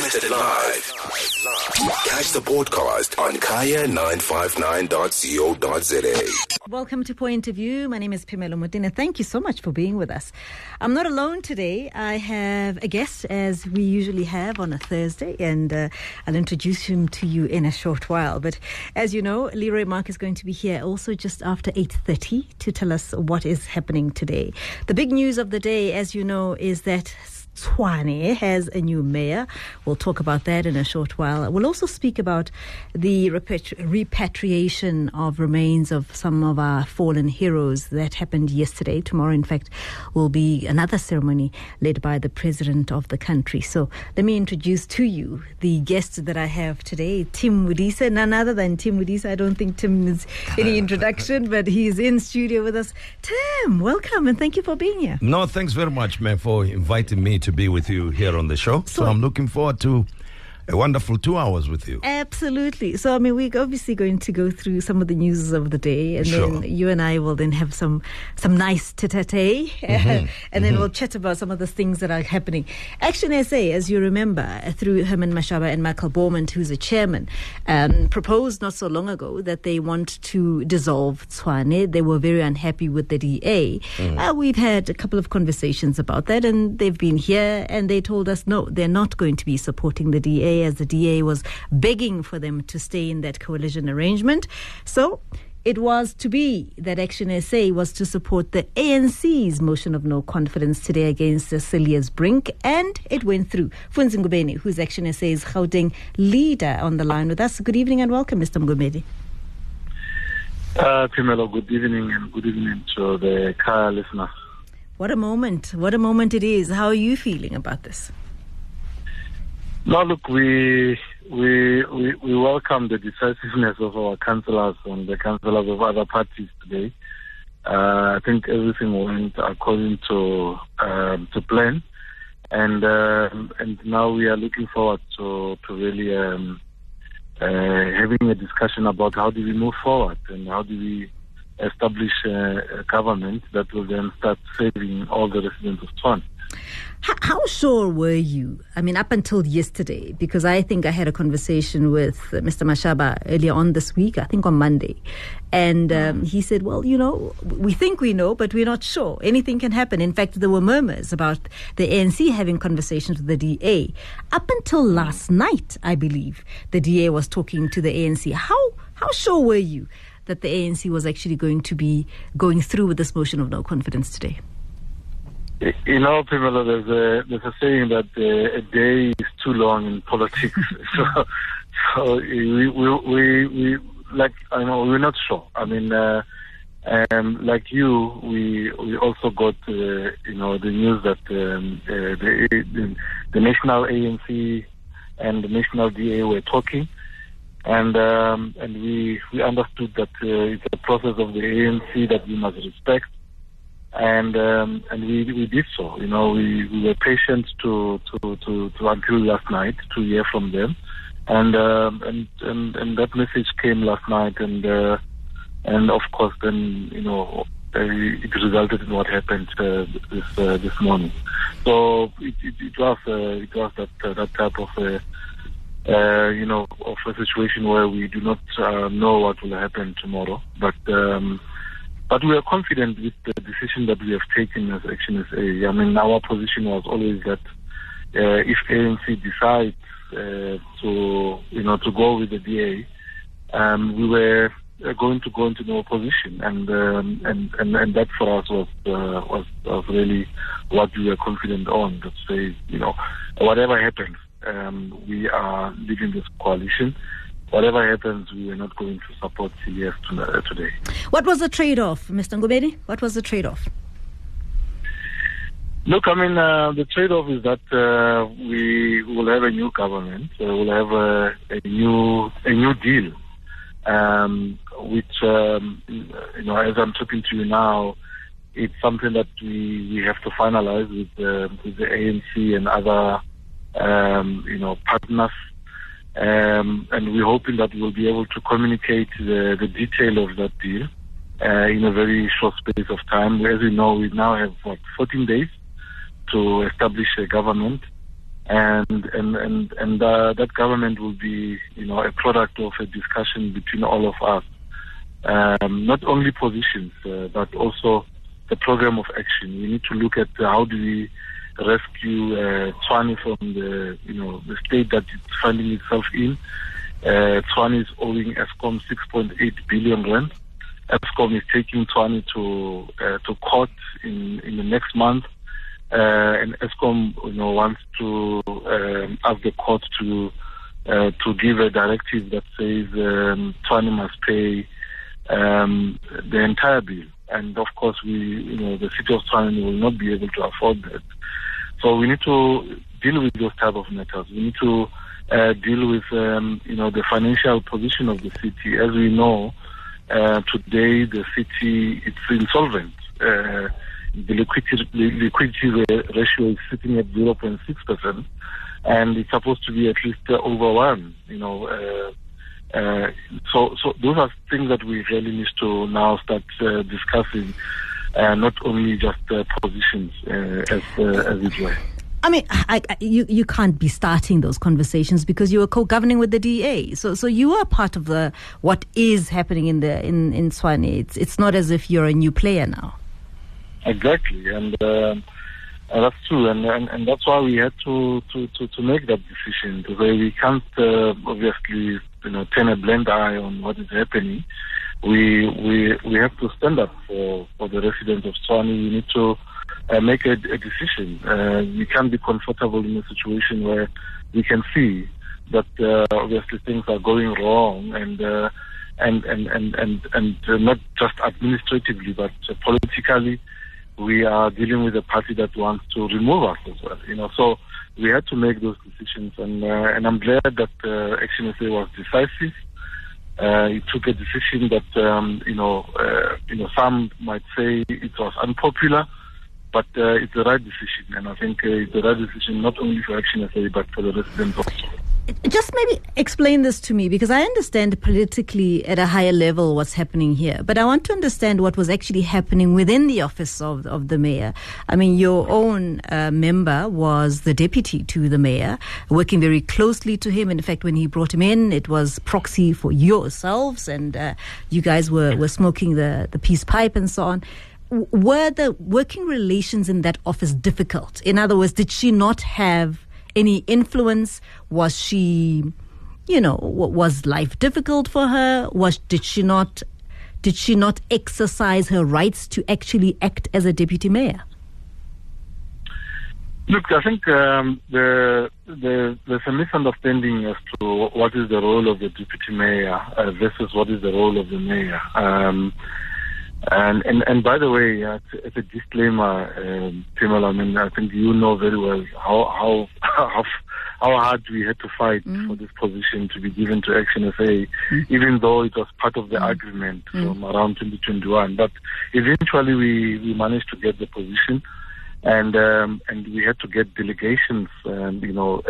broadcasted live. Catch the podcast on kaya959.co.za. Welcome to Point of View. My name is Phemelo Motene. Thank you so much for being with us. I'm not alone today. I have a guest, as we usually have on a Thursday, and I'll introduce him to you in a short while. But as you know, Leroy Mark is going to be here also just after 8:30 to tell us what is happening today. The big news of the day, as you know, is that Tshwane has a new mayor. We'll talk about that in a short while. We'll also speak about the repatriation of remains of some of our fallen heroes that happened yesterday. Tomorrow, in fact, will be another ceremony led by the president of the country. So let me introduce to you the guest that I have today, Tim Modise. None other than Tim Modise. I don't think Tim needs any introduction, but he's in studio with us. Tim, welcome and thank you for being here. No, thanks very much, man, for inviting me to be with you here on the show. So I'm looking forward to a wonderful 2 hours with you. Absolutely. So, I mean, we're obviously going to go through some of the news of the day, and then you and I will then have some nice tete-a-tete, and then we'll chat about some of the things that are happening. Action SA, as you remember, through Herman Mashaba and Michael Bowman, who's a chairman, proposed not so long ago that they want to dissolve Tshwane. They were very unhappy with the DA. We've had a couple of conversations about that, and they've been here, and they told us, no, they're not going to be supporting the DA, as the DA was begging for them to stay in that coalition arrangement. So it was to be that Action SA was to support the ANC's motion of no confidence today against Celia's Brink, and it went through. Funzi Ngubeni, who's Action SA's Gauteng leader, on the line with us. Good evening and welcome, Mr. Ngubeni. Phemelo, good evening, and good evening to the Kaya listeners. What a moment it is. How are you feeling about this? No, look, we welcome the decisiveness of our councillors and the councillors of other parties today. I think everything went according to plan, and now we are looking forward to really having a discussion about how do we move forward and how do we establish a government that will then start saving all the residents of Tshwane. How sure were you? I mean, up until yesterday, because I think I had a conversation with Mr. Mashaba earlier on this week, I think on Monday. And he said, well, you know, we think we know, but we're not sure. Anything can happen. In fact, there were murmurs about the ANC having conversations with the DA. Up until last night, I believe, the DA was talking to the ANC. How sure were you that the ANC was actually going to be going through with this motion of no confidence today? You know, Phemelo, there's a saying that a day is too long in politics. so we like, I know, we're not sure. I mean, like you, we also got the news that the national ANC and the national DA were talking, and we understood that it's a process of the ANC that we must respect. And we did so. You know, we were patient to until last night to hear from them, and that message came last night, and of course then it resulted in what happened this morning. So it was that type of of a situation where we do not know what will happen tomorrow, But we are confident with the decision that we have taken as Action SA. I mean, our position was always that if ANC decides to go with the DA, we were going to go into no opposition, and that for us was really what we were confident on. To say, whatever happens, we are leading this coalition. Whatever happens, we are not going to support CDF today. What was the trade-off, Mr. Ngubeni? What was the trade-off? Look, I mean, the trade-off is that we will have a new government. We'll have a new deal, which, as I'm talking to you now, it's something that we have to finalize with the ANC and other, partners. And we're hoping that we'll be able to communicate the detail of that deal in a very short space of time. As you know, we now have 14 days to establish a government, and that government will be, a product of a discussion between all of us. Not only positions, but also the program of action. We need to look at how do we rescue Tshwane from the state that it's finding itself in. Tshwane is owing Eskom 6.8 billion rand. Eskom is taking Tshwane to court in the next month, and Eskom wants to ask the court to give a directive that says Tshwane must pay the entire bill. And of course, the city of Tshwane will not be able to afford that. So we need to deal with those type of matters. We need to deal with the financial position of the city. As we know, today the city it's insolvent. The liquidity ratio is sitting at 0.6%, and it's supposed to be at least over 1. So those are things that we really need to now start discussing, not only just positions as it were. I mean, you can't be starting those conversations because you are co-governing with the DA. So you are part of what is happening in Tshwane. It's not as if you're a new player now. Exactly, and that's true, and that's why we had to make that decision. To say we can't obviously turn a blind eye on what is happening. We have to stand up for the residents of Tshwane. We need to make a decision. We can't be comfortable in a situation where we can see that obviously things are going wrong, and not just administratively but politically. We are dealing with a party that wants to remove us as well. So we had to make those decisions, and I'm glad that Action SA was decisive. It took a decision that some might say it was unpopular, but it's the right decision, and I think it's the right decision not only for Action SA but for the residents also. Just maybe explain this to me, because I understand politically at a higher level what's happening here, but I want to understand what was actually happening within the office of the mayor. I mean, your own member was the deputy to the mayor, working very closely to him. In fact, when he brought him in, it was proxy for yourselves, and you guys were smoking the peace pipe and so on. Were the working relations in that office difficult? In other words, did she not have any influence? Was she, was life difficult for her? Did she not exercise her rights to actually act as a deputy mayor? Look, I think there's a misunderstanding as to what is the role of the deputy mayor versus what is the role of the mayor. And by the way, as a disclaimer, Pimela, I mean, I think you know very well how hard we had to fight for this position to be given to Action SA, even though it was part of the agreement from around 2021. But eventually we managed to get the position, and we had to get delegations, from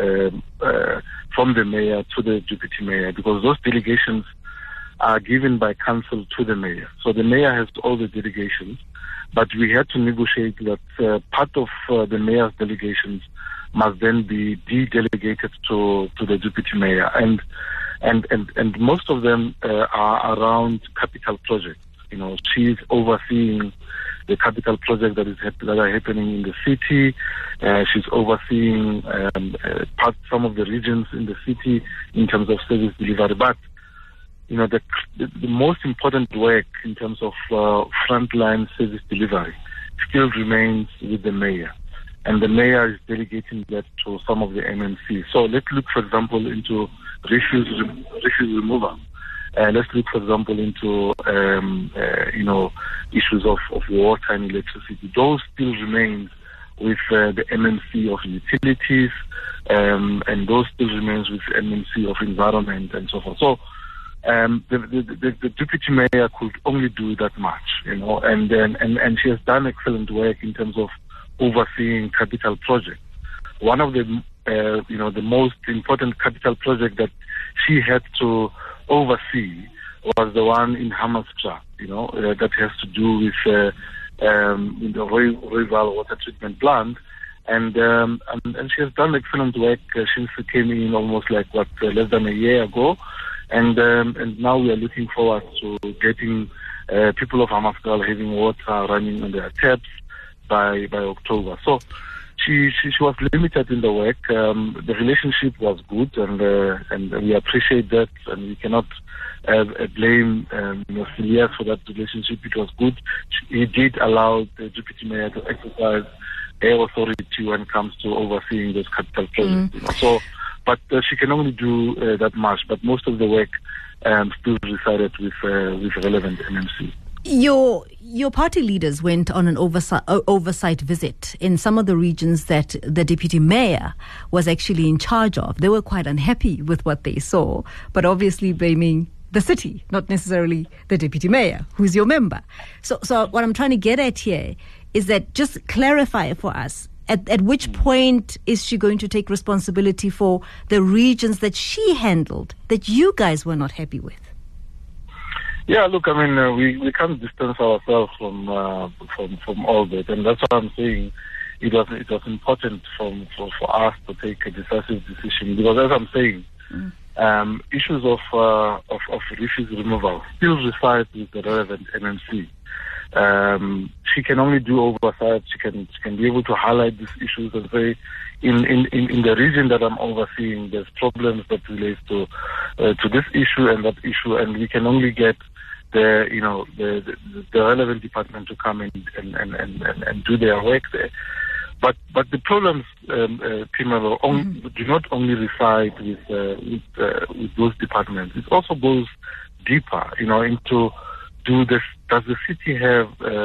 the mayor to the deputy mayor, because those delegations are given by council to the mayor. So the mayor has all the delegations, but we had to negotiate that part of the mayor's delegations must then be de-delegated to the deputy mayor, and most of them are around capital projects. She's overseeing the capital projects that are happening in the city. She's overseeing some of the regions in the city in terms of service delivery, but the most important work in terms of frontline service delivery still remains with the mayor. And the mayor is delegating that to some of the MMC. So let's look, for example, into refuse removal. Let's look, for example, into issues of water and electricity. Those still remain with the MMC of utilities, and those still remains with MMC of environment and so forth. So the deputy mayor could only do that much, and she has done excellent work in terms of overseeing capital projects. One of the most important capital project that she had to oversee was the one in Hammanskraal, that has to do with the Rooiwal water treatment plant, And she has done excellent work since she came in almost less than a year ago. And now we are looking forward to getting people of Hammanskraal having water running on their taps by October. So she was limited in the work. The relationship was good, and we appreciate that, and we cannot blame Phileas for that relationship. It was good. He did allow the deputy mayor to exercise her authority when it comes to overseeing those capital projects. So, but she can only do that much. But most of the work still resided with relevant MMC. Your party leaders went on an oversight visit in some of the regions that the deputy mayor was actually in charge of. They were quite unhappy with what they saw, but obviously blaming the city, not necessarily the deputy mayor, who's your member. So what I'm trying to get at here is that, just clarify for us, at which point is she going to take responsibility for the regions that she handled that you guys were not happy with? Yeah, look, I mean, we can't distance ourselves from all that, and that's what I'm saying. It was important for us to take a decisive decision, because, as I'm saying, issues of refuse removal still reside with the relevant MMC. She can only do oversight. She can be able to highlight these issues and say, in the region that I'm overseeing, there's problems that relate to this issue and that issue, and we can only get the relevant department to come and do their work there. But the problems, Phemelo, do not only reside with those departments. It also goes deeper, into does the city have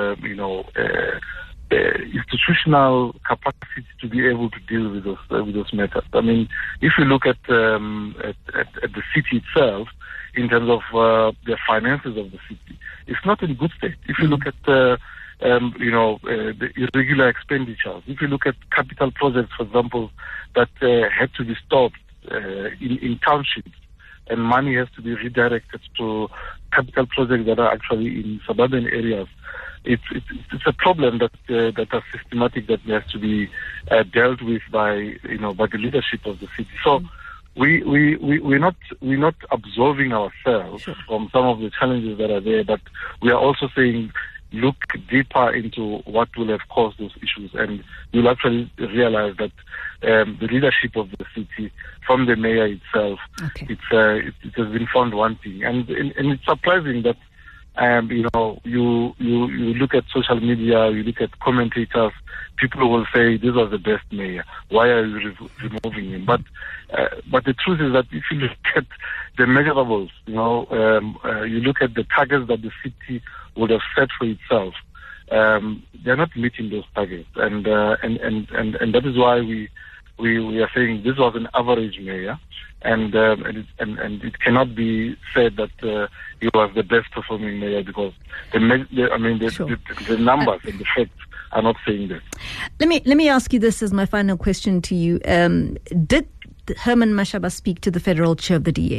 institutional capacity to be able to deal with those matters? I mean, if you look at the city itself, in terms of the finances of the city, it's not in good state. If you look at the irregular expenditures, if you look at capital projects, for example, that had to be stopped in townships, and money has to be redirected to capital projects that are actually in suburban areas, it's a problem that are systematic, that has to be dealt with by the leadership of the city. So we're not absolving ourselves from some of the challenges that are there, but we are also saying, look deeper into what will have caused those issues, and you'll actually realize that the leadership of the city, from the mayor itself, it has been found wanting, and it's surprising that you look at social media, you look at commentators, people will say this was the best mayor. Why are you removing him? But the truth is that if you look at the measurables, you look at the targets that the city would have set for itself, they're not meeting those targets, and that is why we are saying this was an average mayor, and it cannot be said that he was the best performing mayor, because the numbers and the facts are not saying that. Let me ask you this as my final question to you. Did Herman Mashaba speak to the federal chair of the DA?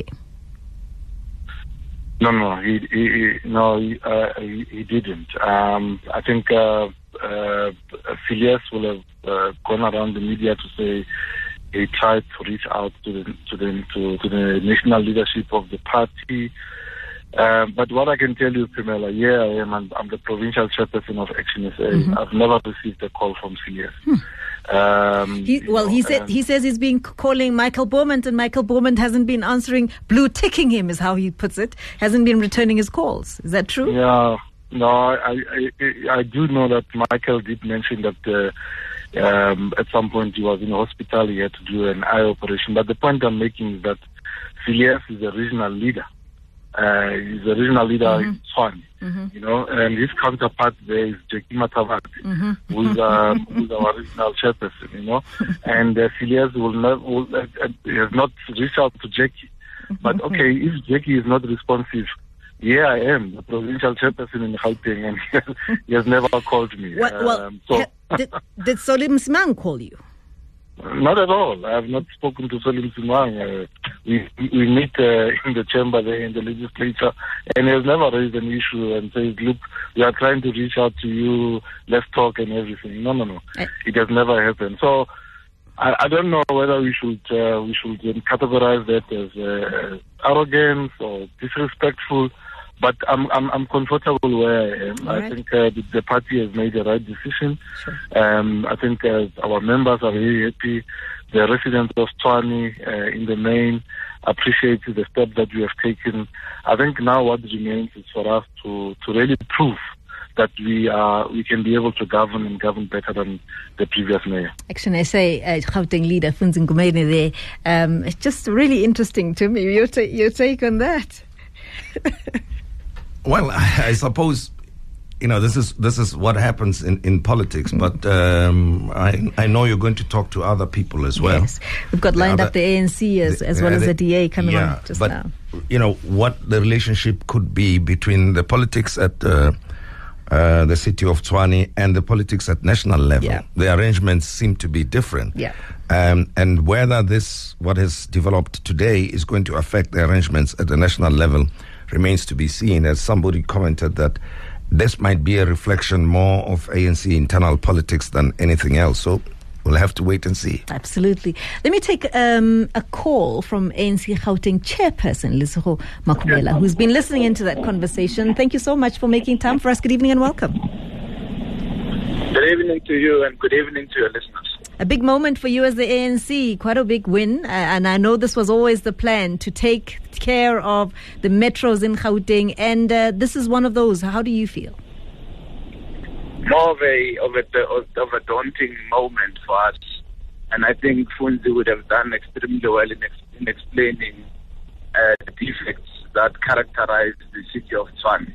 No, he didn't. I think Phileas will have gone around the media to say he tried to reach out to the national leadership of the party. But what I can tell you, Phemelo, I'm the provincial chairperson of Action SA. I've never received a call from Phileas. He says he's been calling Michael Bowman, and Michael Bowman hasn't been answering, blue ticking him is how he puts it, hasn't been returning his calls. Is that true? Yeah, no, I do know that Michael did mention that at some point he was in hospital, he had to do an eye operation. But the point I'm making is that Phileas is a regional leader. He's a regional leader in Tshwane, and his counterpart there is Jackie Matavati, who's our regional chairperson, and Phileas has not reached out to Jackie. But okay, if Jackie is not responsive, I am the provincial chairperson in Gauteng, and he has never called me. Did Solim Simang call you? Not at all. I have not spoken to Solim Simang. we meet in the chamber there in the legislature, and he has never raised an issue and says, look, we are trying to reach out to you, let's talk and everything. No. It has never happened. So I don't know whether we should categorize that as arrogance or disrespectful, but I'm comfortable where I am. Right. I think the party has made the right decision. Sure. I think our members are very happy. The residents of Tshwane, in the main, appreciate the step that we have taken. I think now what remains is for us to really prove that we can be able to govern and govern better than the previous mayor. Action SA Gauteng leader Funzi Ngumeni there. It's just really interesting to me. Your take on that. Well, I suppose, this is what happens in politics, but I know you're going to talk to other people as well. Yes, we've got lined up the ANC as well as the DA coming on just but, now. What the relationship could be between the politics at the city of Tshwane and the politics at national level. Yeah. The arrangements seem to be different. Yeah. And whether what has developed today is going to affect the arrangements at the national level remains to be seen. As somebody commented that this might be a reflection more of ANC internal politics than anything else. So we'll have to wait and see. Absolutely. Let me take a call from ANC Gauteng chairperson, Lesego Makhubela, who's been listening into that conversation. Thank you so much for making time for us. Good evening and welcome. Good evening to you and good evening to your listeners. A big moment for you as the ANC, quite a big win. And I know this was always the plan, to take care of the metros in Gauteng. And this is one of those. How do you feel? More of a daunting moment for us. And I think Funzi would have done extremely well in explaining the defects that characterize the city of Tshwane.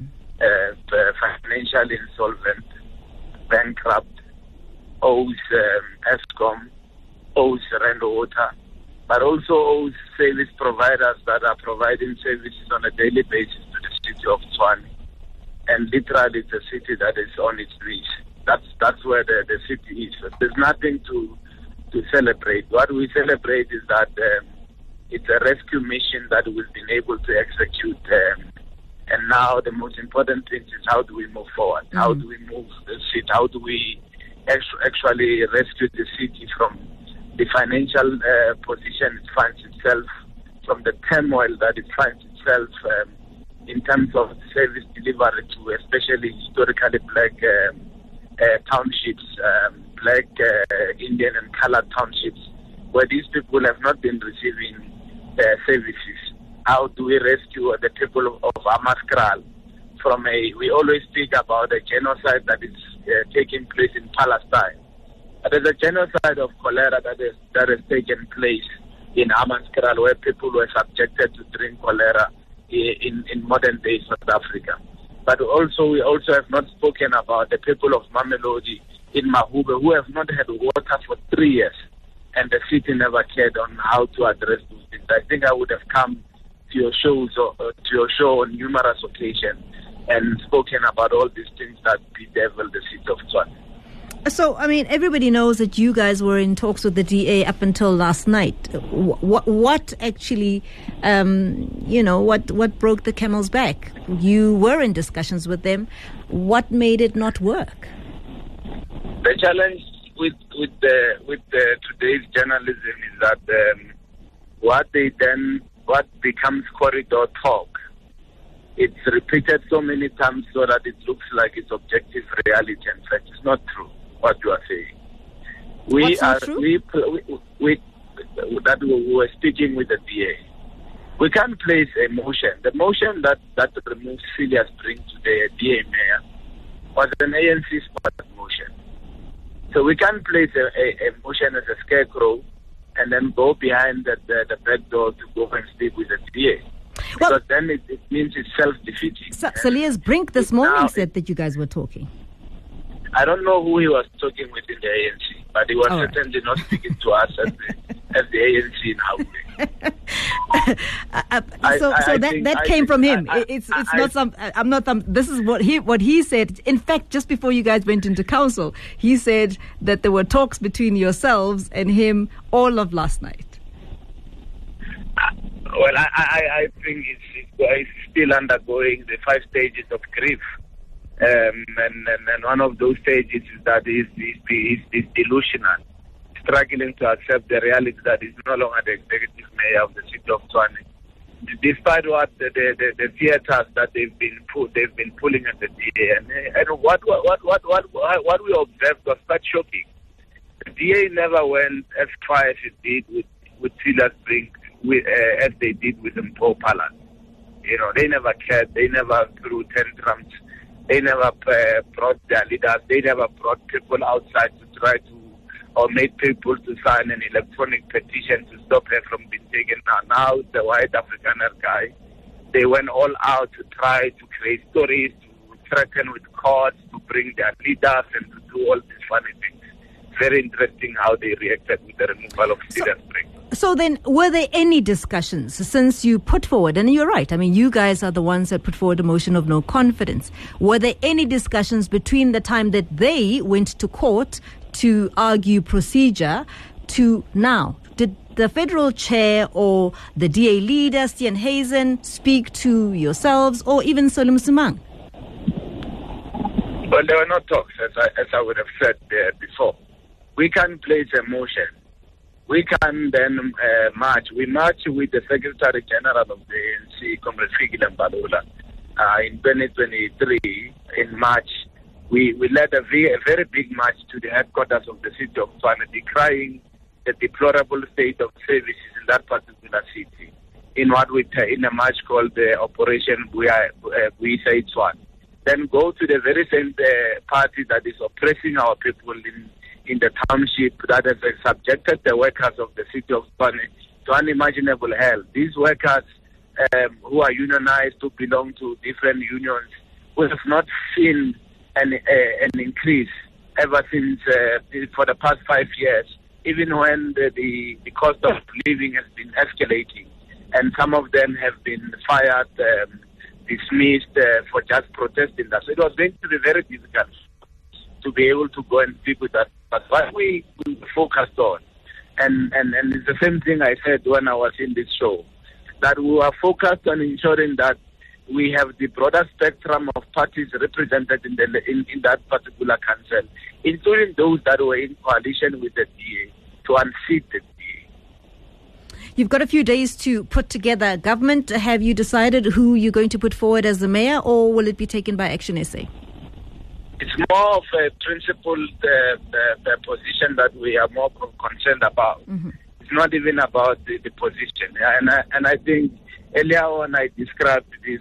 Financially insolvent, bankrupt, owes Eskom, owes Rand Water, but also owes service providers that are providing services on a daily basis to the city of Tshwane. And literally it's a city that is on its knees. That's where the city is. There's nothing to celebrate. What we celebrate is that it's a rescue mission that we've been able to execute. And now the most important thing is how do we move forward? How do we move the city? How do we actually rescue the city from the financial position it finds itself, from the turmoil that it finds itself in terms of service delivery to especially historically black townships, black Indian and colored townships, where these people have not been receiving services. How do we rescue the people of Hammanskraal from we always speak about a genocide that is taking place in Palestine. But there's a genocide of cholera that has taken place in Hammanskraal, where people were subjected to drink cholera in modern day South Africa. But we also have not spoken about the people of Mamelodi in Mahube, who have not had water for 3 years, and the city never cared on how to address those things. I think I would have come to your show on numerous occasions and spoken about all these things that bedevil the city of Tshwane. So, everybody knows that you guys were in talks with the DA up until last night. What actually, what broke the camel's back? You were in discussions with them. What made it not work? The challenge with today's journalism is that what becomes corridor talk, it's repeated so many times so that it looks like it's objective reality. In fact, it's not true what you are saying. We were speaking with the DA. We can't place a motion. The motion that removes Phileas Brink today, a DA mayor, was an ANC spot motion. So we can't place a motion as a scarecrow and then go behind the back door to go and speak with the DA. Because then it means it's self-defeating. So Phileas Brink this morning said that you guys were talking. I don't know who he was talking with in the ANC, but he was certainly not speaking to us as the ANC in Gauteng. So that came from him. It's not some. I'm not. This is what he said. In fact, just before you guys went into council, he said that there were talks between yourselves and him all of last night. Well, I think it's still undergoing the 5 stages of grief. And one of those stages is that is delusional, struggling to accept the reality that he's no longer the executive mayor of the city of Tshwane. Despite what the theaters that they've been pulling at the DA, and what we observed was quite shocking. The DA never went as far as it did with Silas Brink, as they did with Mpho Palace. You know, they never cared. They never threw tantrums. They never brought their leaders. They never brought people outside to try to, or made people to sign an electronic petition to stop her from being taken down. Now the white Afrikaner guy, they went all out to try to create stories, to threaten with courts, to bring their leaders and to do all these funny things. Very interesting how they reacted with the removal of Silas Brink. So then, were there any discussions since you put forward, and you're right, I mean, you guys are the ones that put forward a motion of no confidence. Were there any discussions between the time that they went to court to argue procedure to now? Did the federal chair or the DA leader, Steenhuisen, speak to yourselves or even Solly Msimang? Well, there were no talks, as I would have said before. We can place a motion. We can then march. We march with the Secretary General of the ANC, Comrade Fikile Mbalula, in 2023, in March. We led a very big march to the headquarters of the city of Tshwane, decrying the deplorable state of services in that particular city, in a march called the Operation Buyisa Tshwane. Then go to the very same party that is oppressing our people in the township, that has subjected the workers of the city of Tshwane to unimaginable hell. These workers who are unionized, who belong to different unions, who have not seen an increase ever since for the past 5 years, even when the cost of living has been escalating, and some of them have been fired, dismissed for just protesting that. So it was going to be very difficult to be able to go and speak with that. But what we focused on, and it's the same thing I said when I was in this show, that we are focused on ensuring that we have the broader spectrum of parties represented in that particular council, including those that were in coalition with the DA, to unseat the DA. You've got a few days to put together a government. Have you decided who you're going to put forward as the mayor, or will it be taken by Action SA? It's more of a principled position that we are more concerned about. Mm-hmm. It's not even about the position. And I think earlier on I described this,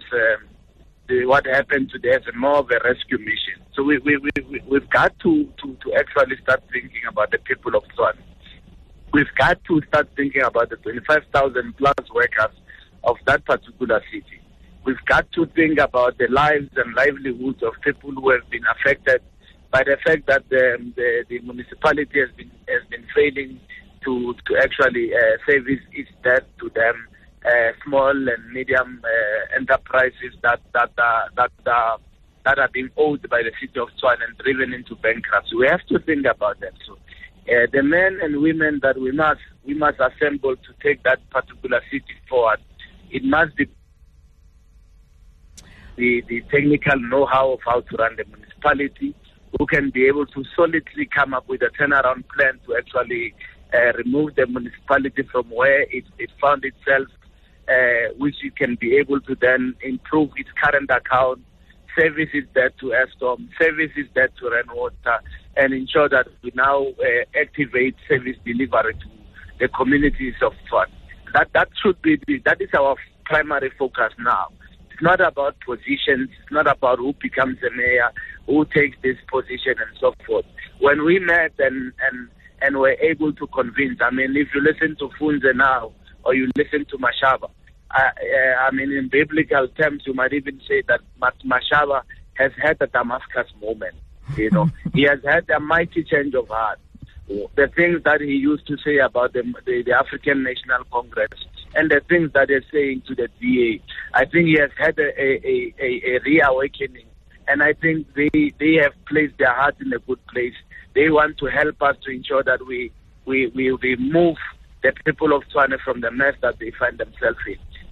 what happened today as more of a rescue mission. So we've got to actually start thinking about the people of Tshwane. We've got to start thinking about the 25,000 plus workers of that particular city. We've got to think about the lives and livelihoods of people who have been affected by the fact that the municipality has been failing to actually service its debt to them, small and medium enterprises that are being owed by the city of Tshwane and driven into bankruptcy. We have to think about that. So the men and women that we must assemble to take that particular city forward, it must be the technical know-how of how to run the municipality, who can be able to solidly come up with a turnaround plan to actually remove the municipality from where it found itself, which it can be able to then improve its current account, service its debt to Eskom, service its debt to Rainwater, and ensure that we now activate service delivery to the communities of Tshwane. That is our primary focus now. It's not about positions. It's not about who becomes the mayor, who takes this position, and so forth. When we met and were able to convince, I mean, if you listen to Funze now, or you listen to Mashaba, I mean, in biblical terms, you might even say that Mashaba has had a Damascus moment. You know, he has had a mighty change of heart. The things that he used to say about the African National Congress and the things that they're saying to the DA, I think he has had a reawakening. And I think they have placed their heart in a good place. They want to help us to ensure that we remove the people of Tshwane from the mess that they find themselves in.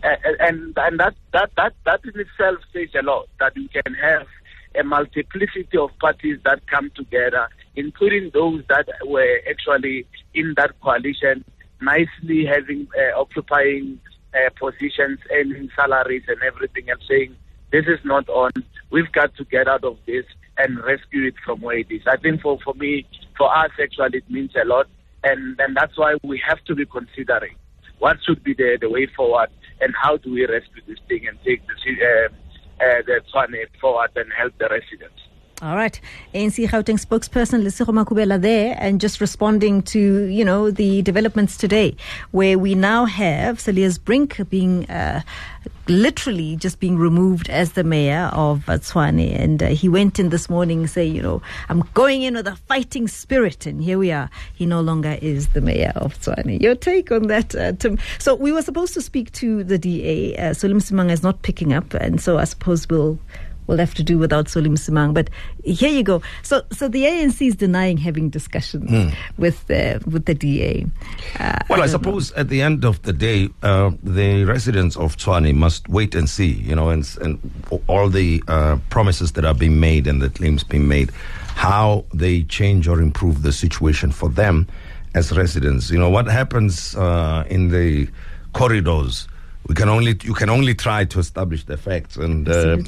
and that in itself says a lot, that you can have a multiplicity of parties that come together, including those that were actually in that coalition, nicely having occupying positions, earning salaries and everything, and saying, this is not on, we've got to get out of this and rescue it from where it is. I think for me, for us actually, it means a lot, and that's why we have to be considering what should be the way forward, and how do we rescue this thing and take the Tshwane forward and help the residents. All right. ANC Gauteng spokesperson Lesego Makubela there, and just responding to, the developments today, where we now have Cilliers Brink being literally just being removed as the mayor of Tshwane. And he went in this morning saying, I'm going in with a fighting spirit. And here we are. He no longer is the mayor of Tshwane. Your take on that, Tim? So we were supposed to speak to the DA. Solly Msimang is not picking up. And so I suppose we'll have to do without Solly Msimang. But here you go. So the ANC is denying having discussions with the DA. I suppose at the end of the day, the residents of Tshwane must wait and see, and all the promises that are being made and the claims being made, how they change or improve the situation for them as residents. What happens in the corridors, you can only try to establish the facts, and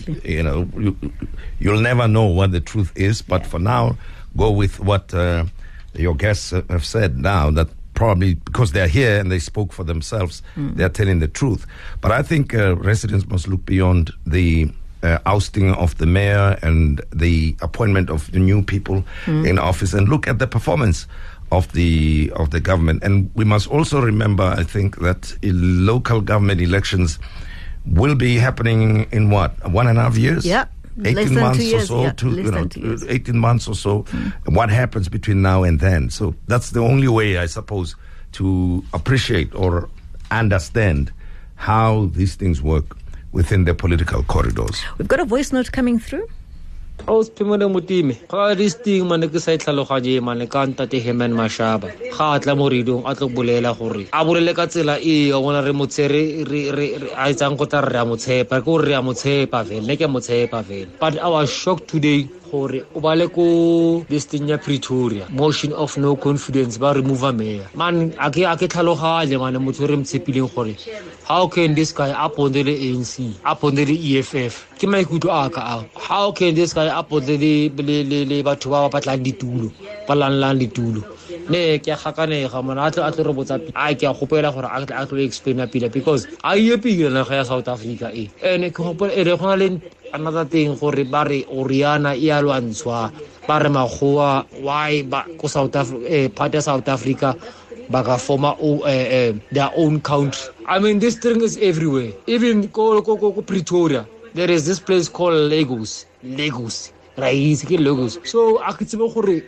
you'll never know what the truth is. But for now, go with what your guests have said now, that probably because they're here and they spoke for themselves, they're telling the truth. But I think residents must look beyond the ousting of the mayor and the appointment of the new people in office, and look at the performance of the government. And we must also remember, I think, that local government elections will be happening in 1.5 years? Yeah. 18 months or so, 18 months or so. What happens between now and then? So that's the only way, I suppose, to appreciate or understand how these things work within the political corridors. We've got a voice note coming through. Aus Pimole Mutimi. This thing man ke sa itlhalogaje man ka ntate Herman Mashaba. Ga tla mo ridong a tlo bolela gore a bolele ka tsela e o bona re motsere re a itsang go tla re a motshepa go re a motshepa vele ne ke motshepa vele. But I was shocked today gore o bale ko this thing ya Pretoria, motion of no confidence ba remove a mayor. Man a ke tlhaloganye man motho re mtshepileng gore how can this guy upon the ANC, upon the EFF? Ke maikutlo a ka a. How can this guy upon the batho ba batlang ditulo, ba lanlang ditulo? Ne ke gakanega mona a tlo re botsa a ke a gopela gore a tlo explain pila, because a yepile na ga South Africa e. Ene ke gopela e re gona le another thing gore ba re Oriana e a lwantshwa, ba re Magoa why ba ko South Africa part of South Africa baka former their own country. I mean, this thing is everywhere. Even go Pretoria, there is this place called Lagos. Lagos. So a ke tsebe gore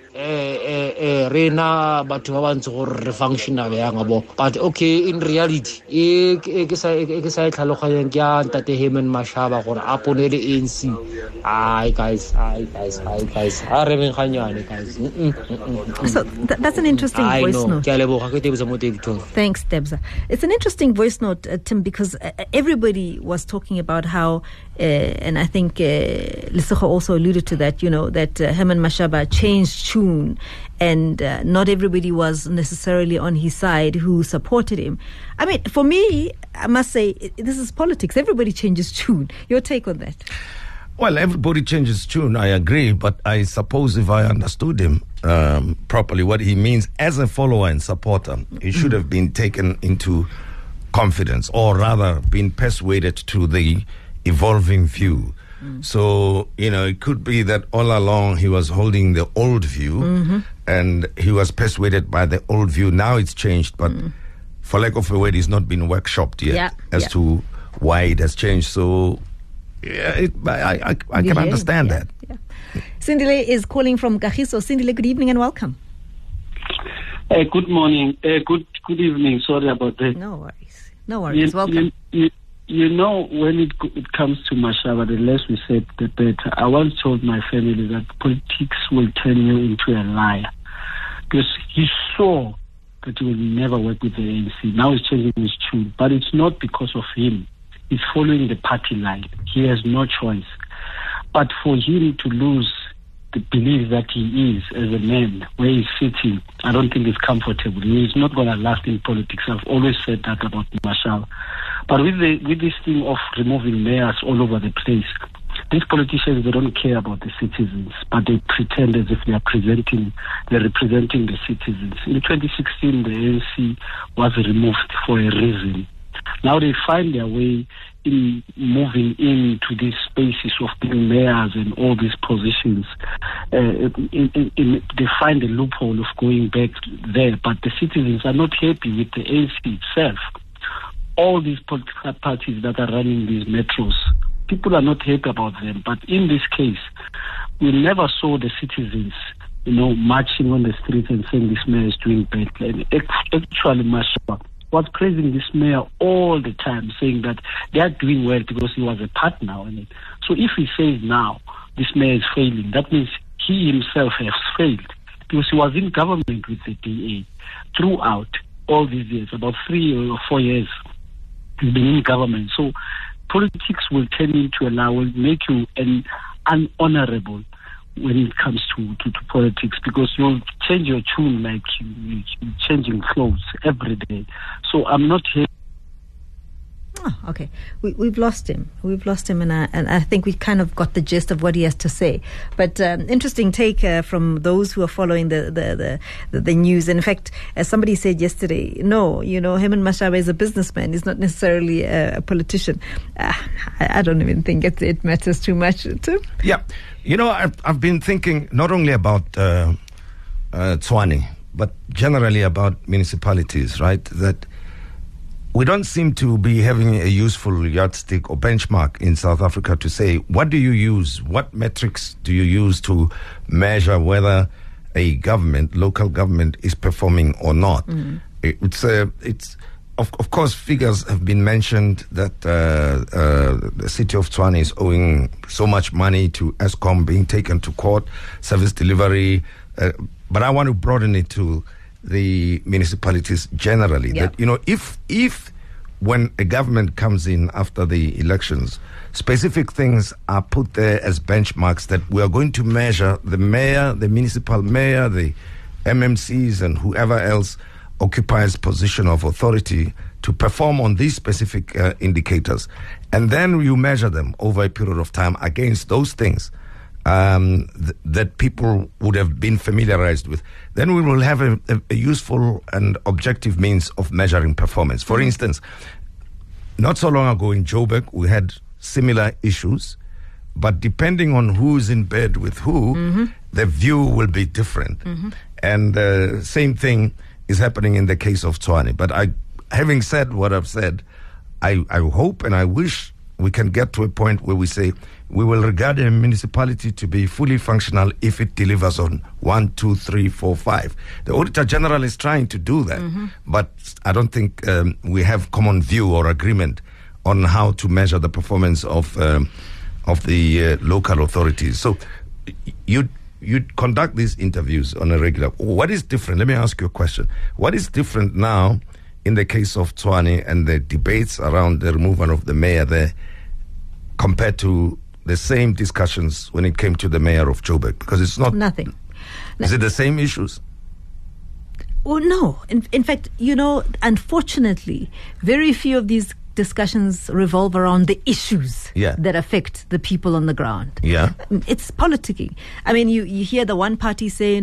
rena batho ba bantse gore re functiona yang abo. But okay, in reality ke sa tlhaloganyang ke a ntate Herman Mashaba gore a ponele ANC. Hi guys. A re beng ganyane guys. So that's an interesting voice note. Ke a leboga ke tebisa mo Victoria. Thanks, Debza. It's an interesting voice note, Tim, because everybody was talking about how, and I think Lesego also alluded to that, that Herman Mashaba changed tune, and not everybody was necessarily on his side who supported him. I mean, for me, I must say, this is politics. Everybody changes tune. Your take on that? Well, everybody changes tune, I agree, but I suppose if I understood him properly, what he means as a follower and supporter, he should have been taken into confidence, or rather been persuaded to the evolving view. So, it could be that all along he was holding the old view, and he was persuaded by the old view. Now it's changed, but for lack of a word, it's not been workshopped yet to why it has changed. So, I can understand that. Yeah. Sindile is calling from Kagiso. Sindile, good evening and welcome. Good morning. Good evening. Sorry about that. No worries. Welcome. When it comes to Mashaba, the less we said, the better. I once told my family that politics will turn you into a liar, because he saw that he will never work with the ANC. Now he's changing his tune, but it's not because of him. is following the party line. He has no choice. But for him to lose the belief that he is as a man, where he's sitting, I don't think it's comfortable. He is not going to last in politics. I've always said that about Mashaba. But with this thing of removing mayors all over the place, these politicians, they don't care about the citizens, but they pretend as if they're representing the citizens. In 2016, the ANC was removed for a reason. Now they find their way in moving into these spaces of being mayors and all these positions. They find a loophole of going back there, but the citizens are not happy with the ANC itself. All these political parties that are running these metros, people are not happy about them. But in this case, we never saw the citizens, marching on the streets and saying this mayor is doing bad. Actually, Mashaba was praising this mayor all the time, saying that they are doing well because he was a partner in it. So if he says now this mayor is failing, that means he himself has failed, because he was in government with the DA throughout all these years, about 3 or 4 years he's been in government. So politics will turn into will make you an unhonorable when it comes to politics, because you'll change your tune like you're changing clothes every day. So I'm not here. Oh, okay. We've lost him. And I think we kind of got the gist of what he has to say. But interesting take from those who are following the news. And in fact, as somebody said yesterday, no, Herman Mashaba is a businessman. He's not necessarily a politician. I don't even think it matters too much. Yeah. I've been thinking not only about Tshwane, but generally about municipalities, right? That we don't seem to be having a useful yardstick or benchmark in South Africa to say, what do you use? What metrics do you use to measure whether a local government is performing or not? It's of course, figures have been mentioned that the city of Tshwane is owing so much money to Eskom, being taken to court, service delivery. But I want to broaden it to the municipalities generally. Yep. That, if when a government comes in after the elections, specific things are put there as benchmarks that we are going to measure the mayor, the municipal mayor, the MMCs, and whoever else occupies position of authority to perform on these specific indicators. And then you measure them over a period of time against those things that people would have been familiarized with. Then we will have a useful and objective means of measuring performance. For instance, not so long ago in Joburg, we had similar issues, but depending on who's in bed with who, the view will be different. And the same thing is happening in the case of Tshwane. But having said what I've said, I hope and I wish we can get to a point where we say we will regard a municipality to be fully functional if it delivers on 1, 2, 3, 4, 5. The Auditor General is trying to do that, but I don't think we have common view or agreement on how to measure the performance of the local authorities. So you conduct these interviews on a regular. What is different? Let me ask you a question. What is different now in the case of Tshwane and the debates around the removal of the mayor there compared to the same discussions when it came to the mayor of Joburg? Because it's not... Nothing. Is it the same issues? Oh, no. In fact, unfortunately, very few of these discussions revolve around the issues that affect the people on the ground. Yeah. It's politicking. I mean, you hear the one party say,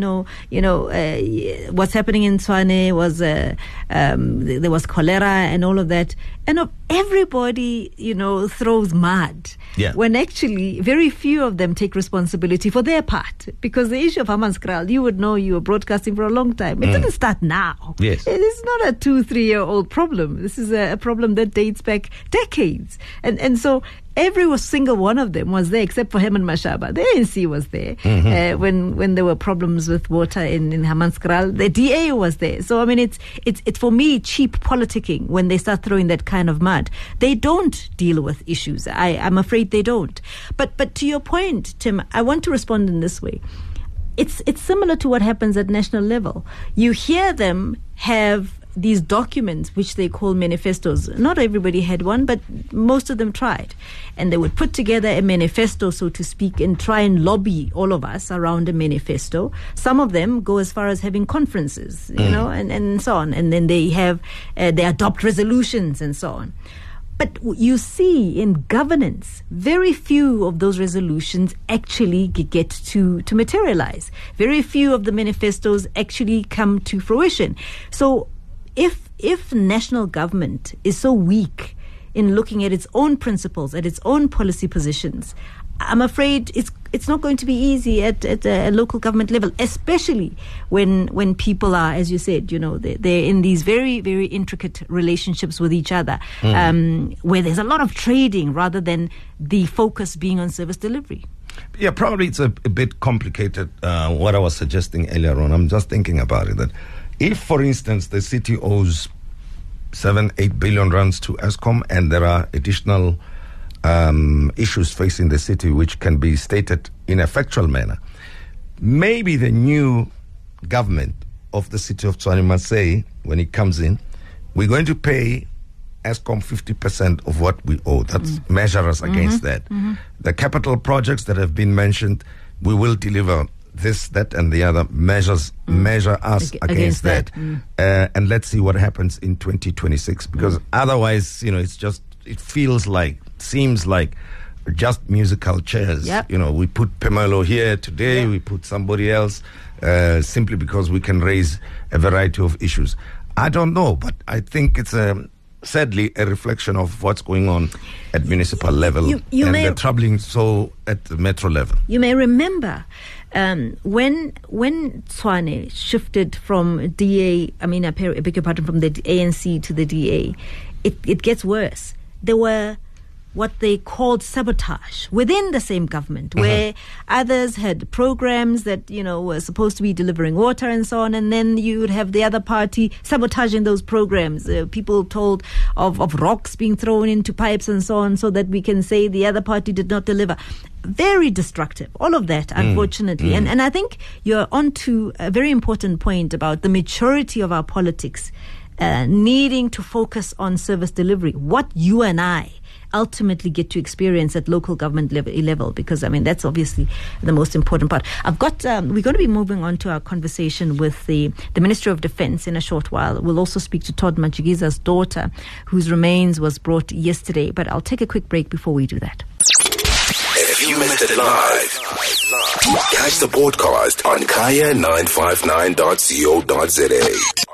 what's happening in Tshwane was, there was cholera and all of that. And everybody, throws mud. Yeah. When actually very few of them take responsibility for their part. Because the issue of Hammanskraal, you would know, you were broadcasting for a long time. It didn't start now. Yes. It is not a 2-3-year-old problem. This is a problem that dates back decades. And so every single one of them was there except for Herman Mashaba. The ANC was there when there were problems with water in Hammanskraal. The DA was there. So I mean, it's for me cheap politicking when they start throwing that kind of mud. They don't deal with issues. I'm afraid they don't. But to your point, Tim, I want to respond in this way. It's similar to what happens at national level. You hear them have these documents, which they call manifestos. Not everybody had one, but most of them tried. And they would put together a manifesto, so to speak, and try and lobby all of us around a manifesto. Some of them go as far as having conferences, you know, and so on. And then they have, they adopt resolutions and so on. But you see in governance, very few of those resolutions actually get to materialize. Very few of the manifestos actually come to fruition. So if national government is so weak in looking at its own principles, at its own policy positions, I'm afraid it's not going to be easy at a local government level, especially when people are, as you said, you know, they're in these very, very intricate relationships with each other, where there's a lot of trading rather than the focus being on service delivery. Yeah, probably it's a bit complicated, what I was suggesting earlier on. I'm just thinking about it, that if, for instance, the city owes 7-8 billion rands to Eskom and there are additional issues facing the city which can be stated in a factual manner, maybe the new government of the city of Tshwane must say, when it comes in, we're going to pay Eskom 50% of what we owe. That's measure us against that. The capital projects that have been mentioned, we will deliver this, that, and the other. Measure us against that. And let's see what happens in 2026. Because otherwise, you know, it seems like just musical chairs. Yep. You know, we put Phemelo here today, we put somebody else, simply because we can raise a variety of issues. I don't know, but I think it's sadly a reflection of what's going on at municipal level, and they're troubling so at the metro level. You may remember when Tshwane shifted from DA, I beg your pardon, from the ANC to the DA, it gets worse. There were what they called sabotage within the same government, where others had programs that, you know, were supposed to be delivering water and so on, and then you would have the other party sabotaging those programs. People told of rocks being thrown into pipes and so on, so that we can say the other party did not deliver. Very destructive, all of that, unfortunately. And I think you're onto a very important point about the maturity of our politics, needing to focus on service delivery, what you and I ultimately get to experience at local government level, because that's obviously the most important part. We're going to be moving on to our conversation with the Minister of Defence in a short while. We'll also speak to Todd Matshikiza's daughter, whose remains was brought yesterday, but I'll take a quick break before we do that. If you missed it live, catch the podcast on kaya959.co.za.